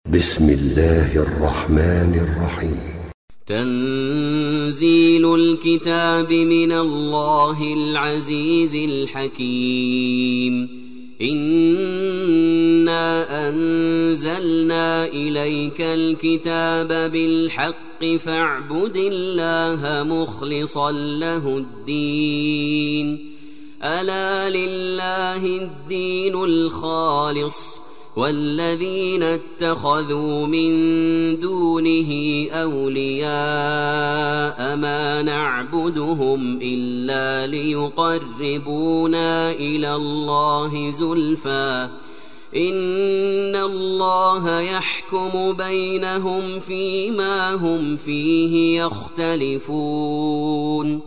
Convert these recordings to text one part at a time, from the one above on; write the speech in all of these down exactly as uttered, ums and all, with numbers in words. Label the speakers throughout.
Speaker 1: بسم الله الرحمن الرحيم.
Speaker 2: تنزيل الكتاب من الله العزيز الحكيم. إنا أنزلنا إليك الكتاب بالحق فاعبد الله مخلصا له الدين. ألا لله الدين الخالص والذين اتخذوا من دونه أولياء ما نعبدهم إلا ليقربونا إلى الله زلفى إن الله يحكم بينهم فيما هم فيه يختلفون.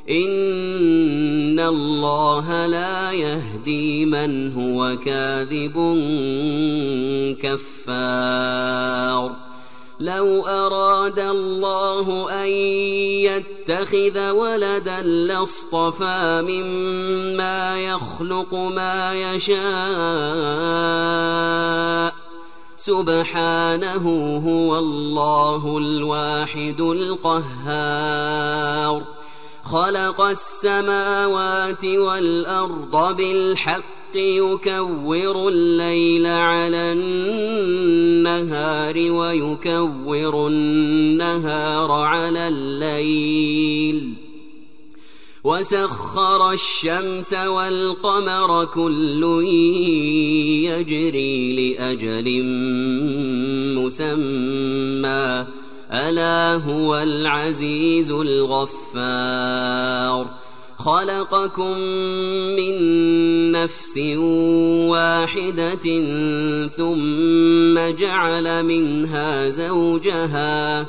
Speaker 2: إن الله لا يهدي من هو كاذب كفار. لو أراد الله أن يتخذ ولدا لاصطفى مما يخلق ما يشاء سبحانه هو الله الواحد القهار. خلق السماوات والأرض بالحق يكور الليل على النهار ويكور النهار على الليل وسخر الشمس والقمر كل يجري لأجل مسمى ألا هو العزيز الغفار. خلقكم من نفس واحدة ثم جعل منها زوجها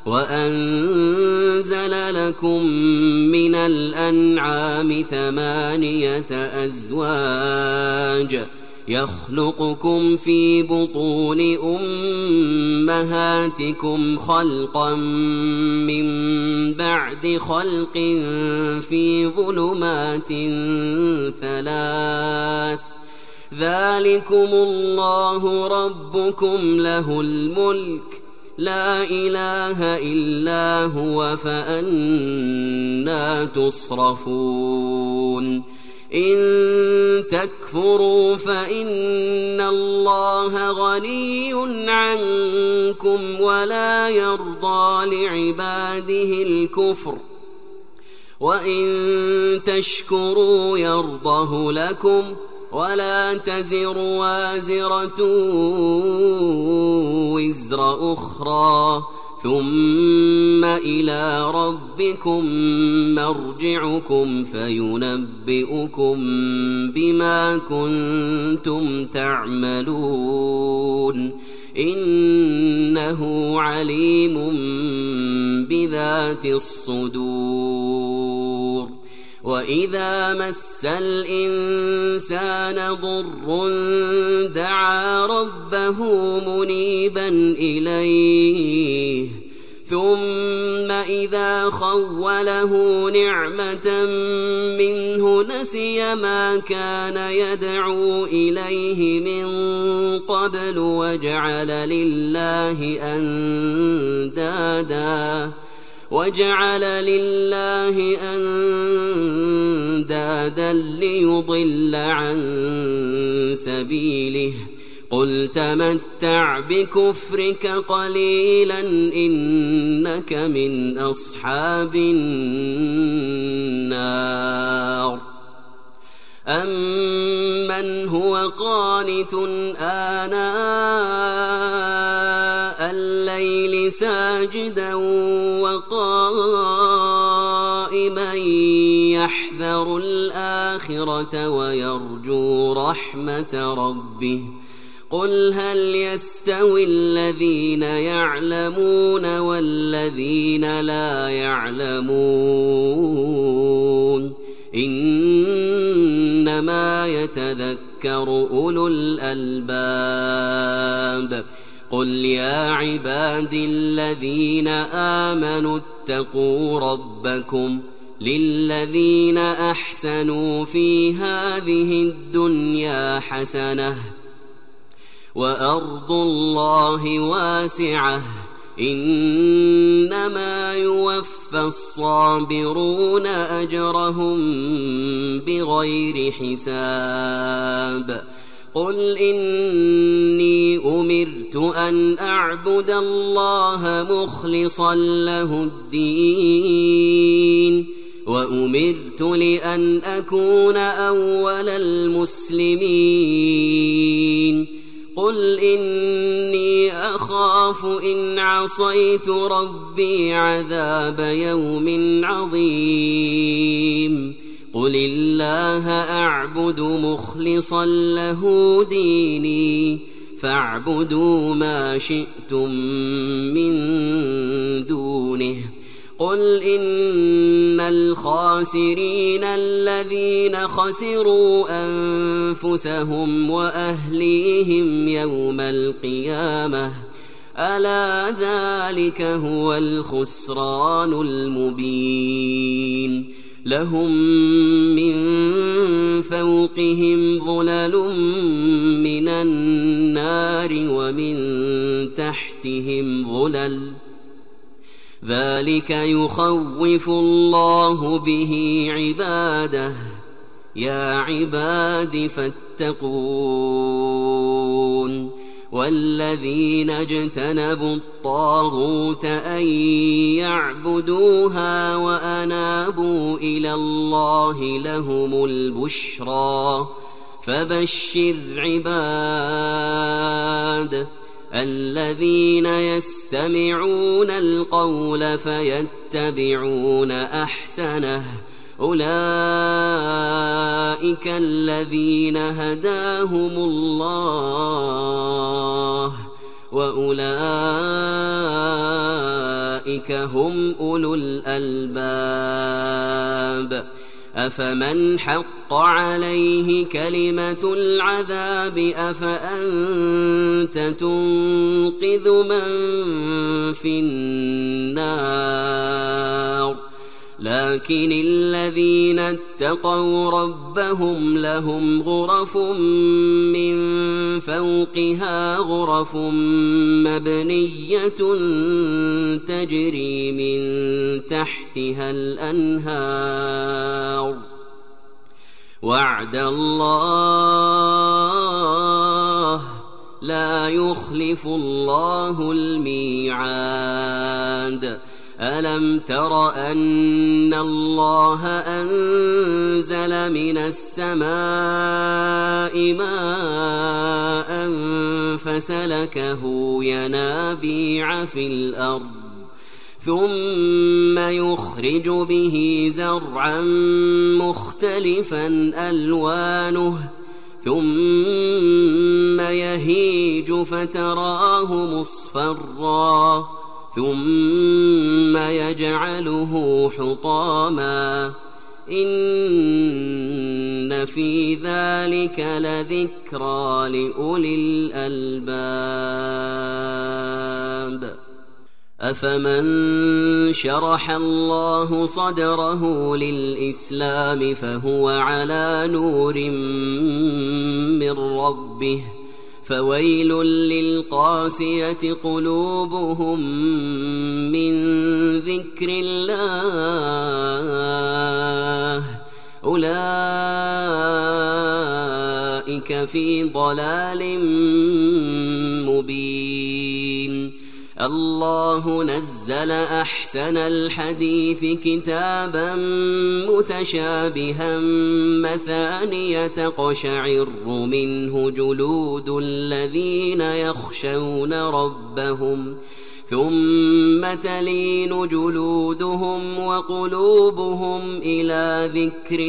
Speaker 2: وأنزل لكم من الأنعام ثمانية أزواج يخلقكم في بطون أمهاتكم خلقا من بعد خلق في ظلمات ثلاث ذلكم الله ربكم له الملك لا إله إلا هو فأنى تصرفون. إن تكفروا فإن الله غني عنكم ولا يرضى لعباده الكفر وإن تشكروا يرضه لكم ولا تزر وازرة وزر أخرى ثم إلى ربكم مرجعكم فينبئكم بما كنتم تعملون إنه عليم بذات الصدور. وإذا مس الإنسان ضر دعا ربه منيبا إليه ثم إذا خوله نعمة منه نسي ما كان يدعو إليه من قبل وجعل لله أندادا وجعل لله أندادا ليضل عن سبيله. قل تمتع بكفرك قليلا إنك من أصحاب النار. أمن هو قانت آناء الليل ساجدا وقائما يحذر الآخرة ويرجو رحمة ربه قل هل يستوي الذين يعلمون والذين لا يعلمون إنما يتذكر أولو الألباب. قل يا عبادي الذين آمنوا اتقوا ربكم للذين أحسنوا في هذه الدنيا حسنة وأرض الله واسعة إنما يوفى الصابرون أجرهم بغير حساب قل إني أمرت أن أعبد الله مخلصا له الدين وأمرت لأن أكون أول المسلمين قل إني أخاف إن عصيت ربي عذاب يوم عظيم قل الله أعبد مخلصا له ديني فاعبدوا ما شئتم من دونه قل إن الخاسرين الذين خسروا أنفسهم وأهليهم يوم القيامة ألا ذلك هو الخسران المبين لهم من فوقهم ظلل من النار ومن تحتهم ظلل ذلك يخوف الله به عباده يا عباد فاتقون والذين اجتنبوا الطاغوت أن يعبدوها وأنابوا إلى الله لهم البشرى فبشر عباد الذين يستمعون القول فيتبعون أحسنه أولئك الذين هداهم الله وأولئك هم أولو الألباب أفمن حق عليه كلمة العذاب أفأنت تنقذ من في النار لكن الذين اتقوا ربهم لهم غرف من فوقها غرف مبنية تجري من تحتها الأنهار وعد الله لا يخلف الله الميعاد ألم تر أن الله أنزل من السماء ماء فسلكه ينابيع في الأرض ثم يخرج به زرعا مختلفا ألوانه ثم يهيج فتراه مصفرا ثم يجعله حطاما إن في ذلك لذكرى لأولي الألباب أفمن شرح الله صدره للإسلام فهو على نور من ربه فويل للقاسية قلوبهم من ذكر الله أولئك في ضلال مبين الله نزل أحسن الحديث كتابا متشابها مثانية تقشعر منه جلود الذين يخشون ربهم ثم تلين جلودهم وقلوبهم إلى ذكر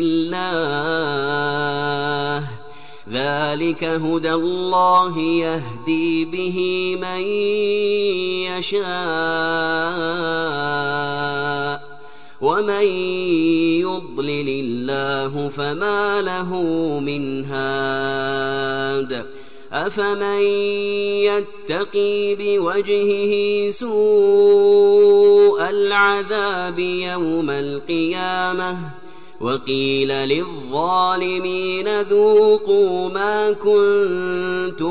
Speaker 2: الله ذلك هدى الله يهدي به من يشاء ومن يضلل الله فما له من هاد أفمن يتقي بوجهه سوء العذاب يوم القيامة وقيل للظالمين ذوقوا ما كنتم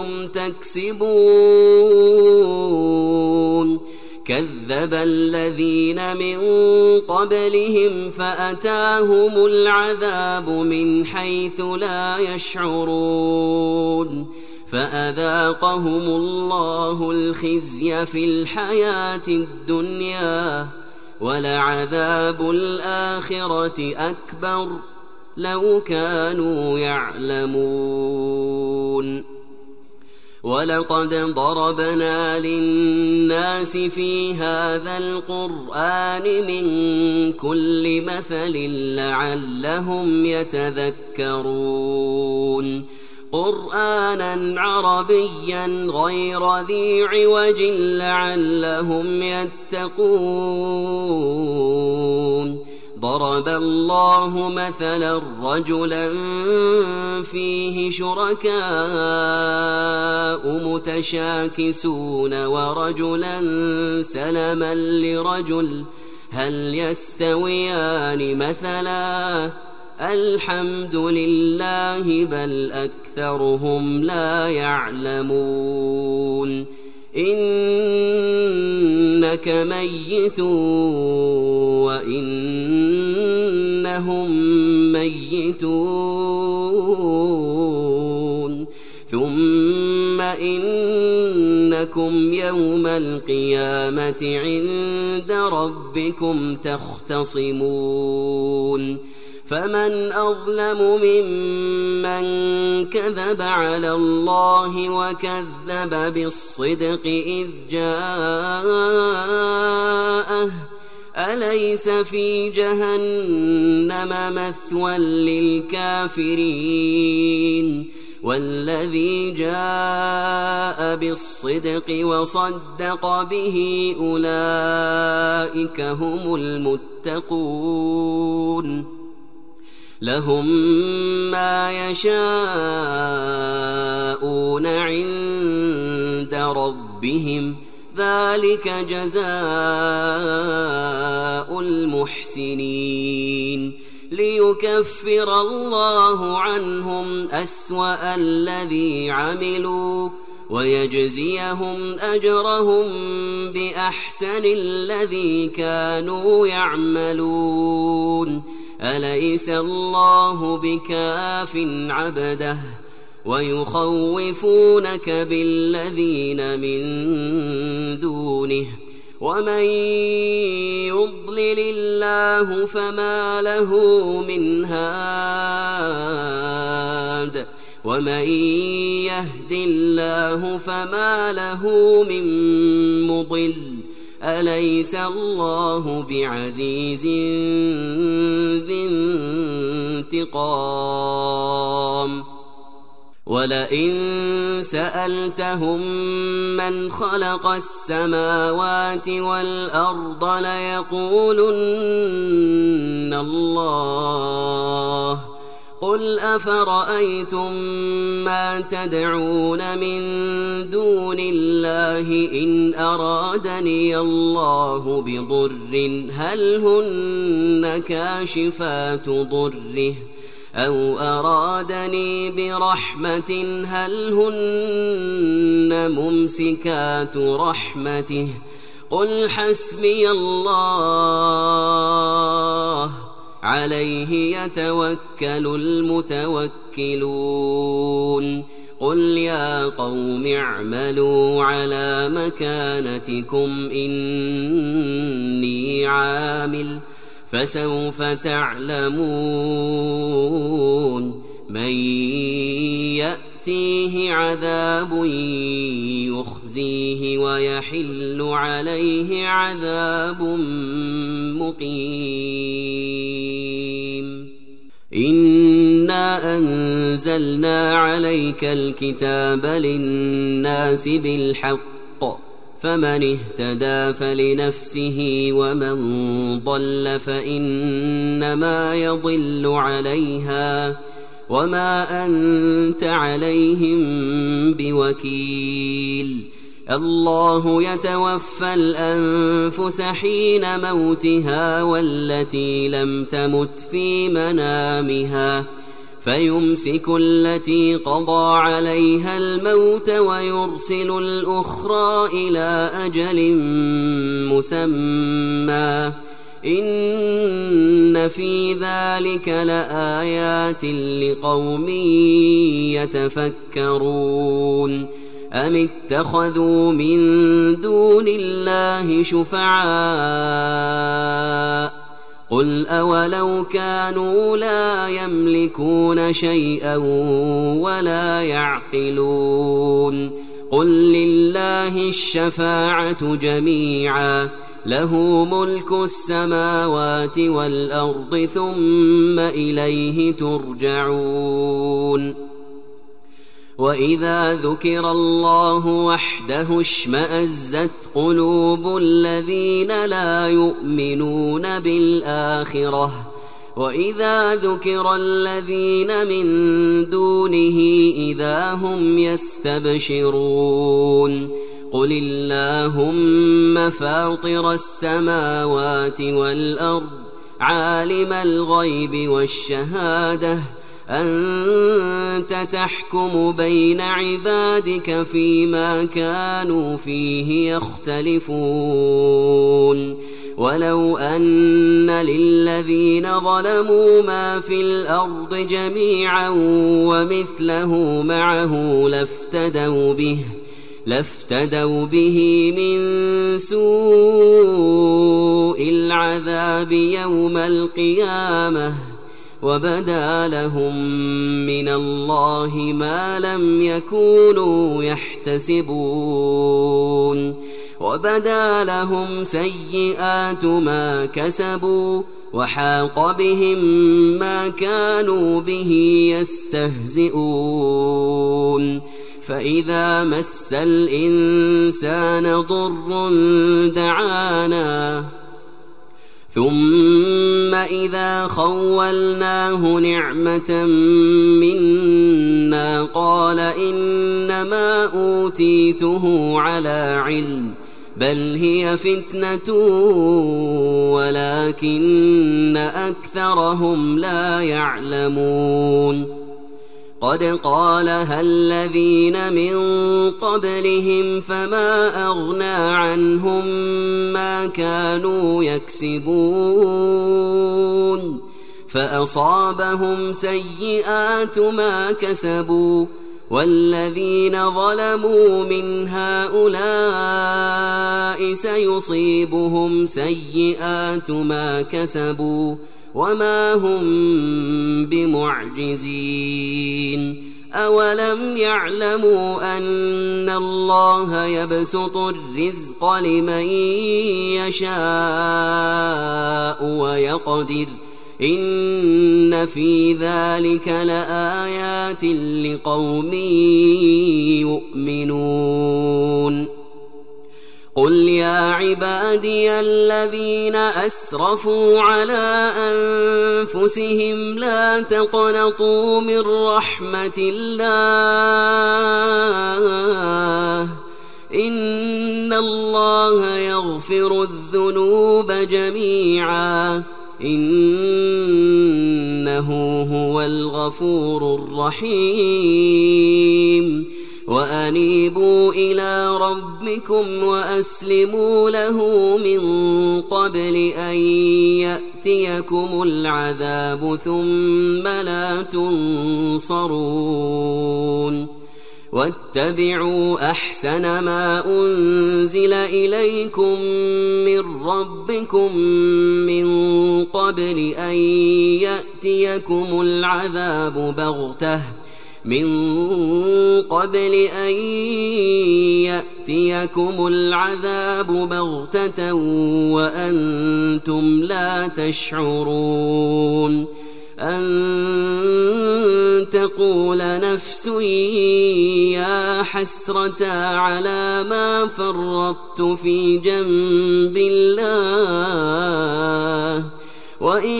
Speaker 2: تكسبون كذب الذين من قبلهم فأتاهم العذاب من حيث لا يشعرون فأذاقهم الله الخزي في الحياة الدنيا ولعذاب الآخرة أكبر لو كانوا يعلمون ولقد ضربنا للناس في هذا القرآن من كل مثل لعلهم يتذكرون قرآنا عربيا غير ذي عوج لعلهم يتقون ضرب الله مثلا رجلا فيه شركاء متشاكسون ورجلا سلما لرجل هل يستويان مثلا الحمد لله بل أكثرهم لا يعلمون إنك ميت وإنهم ميتون ثم إنكم يوم القيامة عند ربكم تختصمون فمن أظلم ممن كذب على الله وكذب بالصدق إذ جاءه أليس في جهنم مثوى للكافرين والذي جاء بالصدق وصدق به أولئك هم المتقون لهم ما يشاءون عند ربهم ذلك جزاء المحسنين ليكفر الله عنهم أسوأ الذي عملوا ويجزيهم أجرهم بأحسن الذي كانوا يعملون أليس الله بكاف عبده ويخوفونك بالذين من دونه ومن يضلل الله فما له من هاد ومن يهد الله فما له من مضل أليس الله بعزيز ذي انتقام ولئن سألتهم من خلق السماوات والأرض ليقولن الله قل أفرأيتم ما تدعون من دون الله إن أرادني الله بضر هل هن كاشفات ضره أو أرادني برحمة هل هن ممسكات رحمته قل حسبي الله عليه يتوكل المتوكلون قل يا قوم اعملوا على مكانتكم إني عامل فسوف تعلمون من يأتيه عذاب يخزيه ويحل عليه عذاب مقيم إنا أنزلنا عليك الكتاب للناس بالحق فمن اهتدى فلنفسه ومن ضل فإنما يضل عليها وما أنت عليهم بوكيل الله يتوفى الأنفس حين موتها والتي لم تمت في منامها فيمسك التي قضى عليها الموت ويرسل الأخرى إلى أجل مسمى إن في ذلك لآيات لقوم يتفكرون أم اتخذوا من دون الله شفعاء قل أولو كانوا لا يملكون شيئا ولا يعقلون قل لله الشفاعة جميعا له ملك السماوات والأرض ثم إليه ترجعون وإذا ذكر الله وحده اشمأزت قلوب الذين لا يؤمنون بالآخرة وإذا ذكر الذين من دونه إذا هم يستبشرون قل اللهم فاطر السماوات والأرض عالم الغيب والشهادة أنت تحكم بين عبادك فيما كانوا فيه يختلفون ولو أن للذين ظلموا ما في الأرض جميعا ومثله معه لافتدوا به لافتدوا به من سوء العذاب يوم القيامة وبدا لهم من الله ما لم يكونوا يحتسبون وبدا لهم سيئات ما كسبوا وحاق بهم ما كانوا به يستهزئون فإذا مس الإنسان ضر دعانا ثم إذا خولناه نعمة منا قال إنما أوتيته على علم بل هي فتنة ولكن أكثرهم لا يعلمون قد قالها الذين من قبلهم فما أغنى عنهم ما كانوا يكسبون فأصابهم سيئات ما كسبوا والذين ظلموا من هؤلاء سيصيبهم سيئات ما كسبوا وما هم بمعجزين أولم يعلموا أن الله يبسط الرزق لمن يشاء ويقدر إن في ذلك لآيات لقوم يؤمنون قل يا عبادي الذين أسرفوا على أنفسهم لا تقنطوا من رحمة الله إن الله يغفر الذنوب جميعا إنه هو الغفور الرحيم وأنيبوا إلى ربكم وأسلموا له من قبل أن يأتيكم العذاب ثم لا تنصرون واتبعوا أحسن ما أنزل إليكم من ربكم من قبل أن يأتيكم العذاب بغتة من قبل أن يأتيكم العذاب بغتة وأنتم لا تشعرون أن تقول نفس يا حسرة على ما فرطت في جنب الله وإن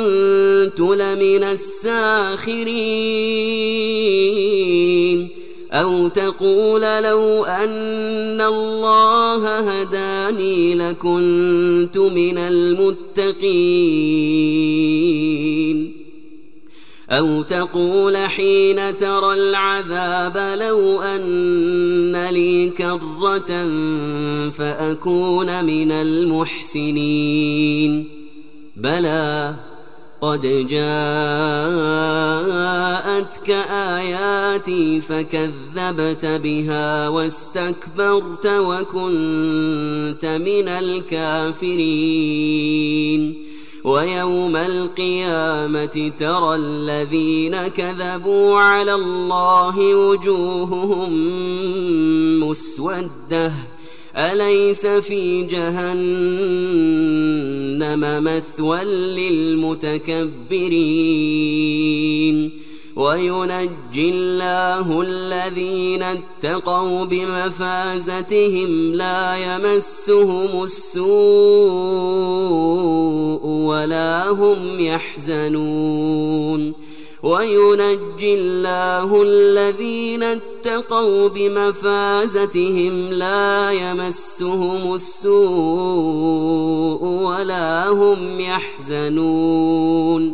Speaker 2: كنت لمن الساخرين أو تقول لو أن الله هداني لكنت من المتقين أو تقول حين ترى العذاب لو أن لي كرة فأكون من المحسنين بلى قد جاءتك آياتي فكذبت بها واستكبرت وكنت من الكافرين ويوم القيامة ترى الذين كذبوا على الله وجوههم مسودة أليس في جهنم مثوى للمتكبرين وينجي الله الذين اتقوا بمفازتهم لا يمسهم السوء ولا هم يحزنون وينجي الله الذين اتقوا بمفازتهم لا يمسهم السوء ولا هم يحزنون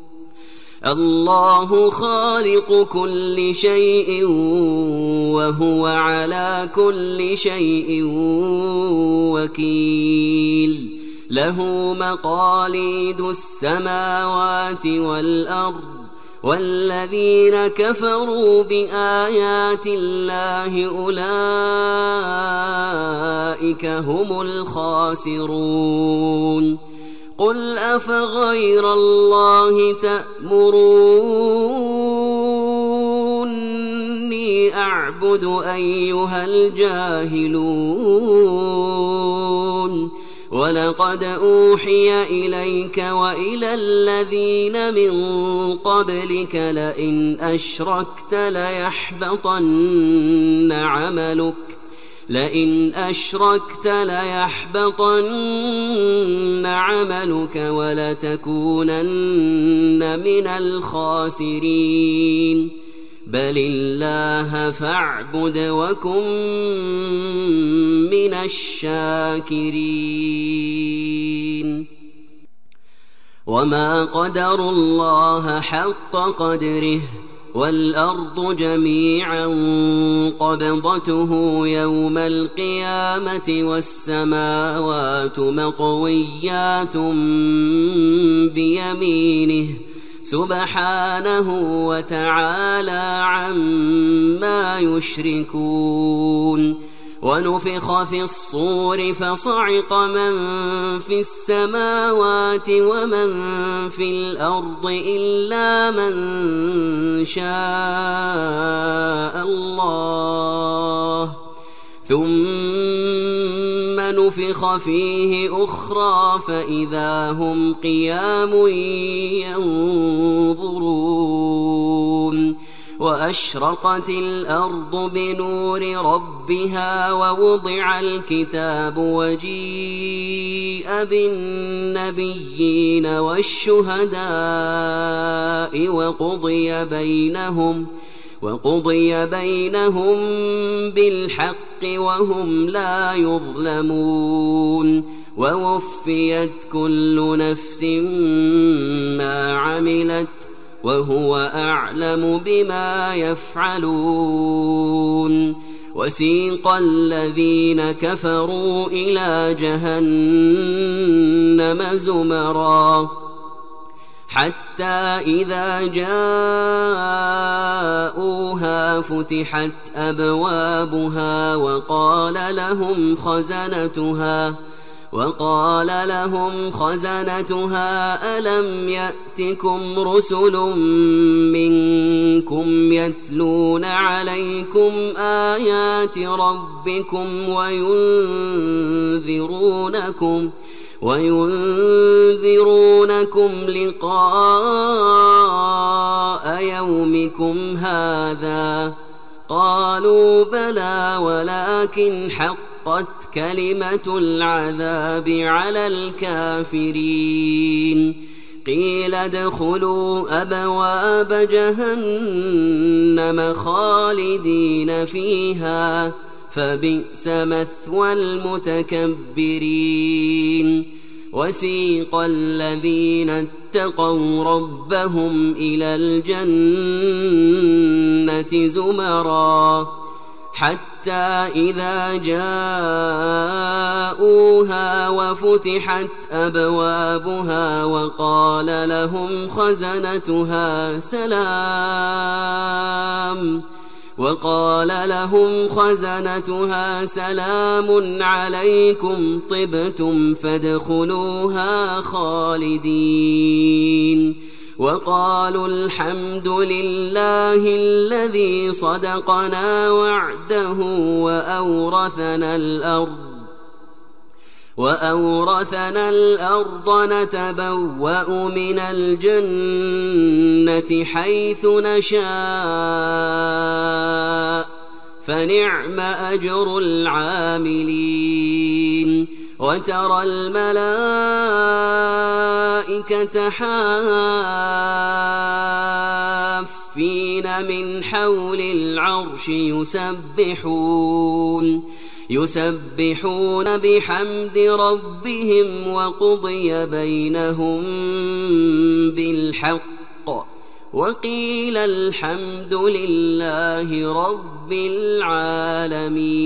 Speaker 2: الله خالق كل شيء وهو على كل شيء وكيل له مقاليد السماوات والأرض والذين كفروا بآيات الله أولئك هم الخاسرون قل أفغير الله تأمروني أعبد أيها الجاهلون ولقد أوحي إليك وإلى الذين من قبلك لئن أشركت ليحبطن عملك لئن أشركت ليحبطن عملك ولتكونن من الخاسرين بل الله فاعبد وكن من الشاكرين وما قدروا الله حق قدره والأرض جميعا قبضته يوم القيامة والسماوات مطويات بيمينه سبحانه وتعالى عما يشركون ونفخ في الصور فصعق من في السماوات ومن في الأرض إلا من شاء الله ثم نفخ فيه أخرى فإذا هم قيام ينظرون وأشرقت الأرض بنور ربها ووضع الكتاب وجيء بالنبيين والشهداء وقضي بينهم وقضي بينهم بالحق وهم لا يظلمون ووفيت كل نفس ما عملت وهو أعلم بما يفعلون وسيق الذين كفروا إلى جهنم زمرا حتى إذا جاءوها فتحت أبوابها وقال لهم خزنتها وقال لهم خزنتها ألم يأتكم رسل منكم يتلون عليكم آيات ربكم وينذرونكم وينذرونكم لقاء يومكم هذا قالوا بلى ولكن حقت كلمة العذاب على الكافرين قيل ادخلوا أبواب جهنم خالدين فيها فبئس مثوى المتكبرين وسيق الذين اتقوا ربهم إلى الجنة زمرا حتى إذا جاءوها وفتحت أبوابها وقال لهم خزنتها سلام وقال لهم خزنتها سلام عليكم طبتم فادخلوها خالدين وقالوا الحمد لله الذي صدقنا وعده وأورثنا الأرض وأورثنا الأرض نتبوأ من الجنة حيث نشاء فنعم أجر العاملين وترى الملائكة حافين من حول العرش يسبحون يسبحون بحمد ربهم وقضي بينهم بالحق وقيل الحمد لله رب العالمين.